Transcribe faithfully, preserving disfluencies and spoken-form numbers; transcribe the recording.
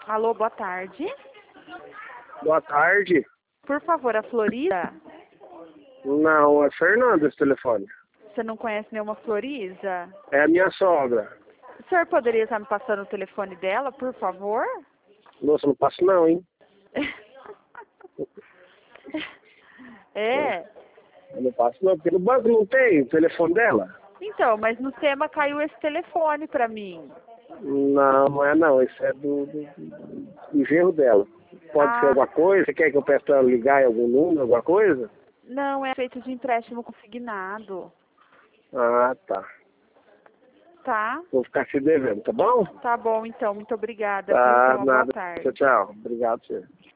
Alô, boa tarde. Boa tarde. Por favor, a Florida? Não, é Fernanda esse telefone. Você não conhece nenhuma Florida? É a minha sogra. O senhor poderia estar me passando o telefone dela, por favor? Nossa, não passo não, hein? É. Eu não passo não, porque no banco não tem o telefone dela. Então, mas no tema caiu esse telefone pra mim. Não, não é não. Esse é do, do, do genro dela. Pode ser Ah, alguma coisa? Você quer que eu peça pra ela ligar em algum número, alguma coisa? não, é feito de empréstimo consignado. Ah, tá. Tá? Vou ficar se devendo, tá bom? Tá bom, então. Muito obrigada, viu? Tá, Tenha uma boa nada. tarde. Tchau, tchau. Obrigado, senhor.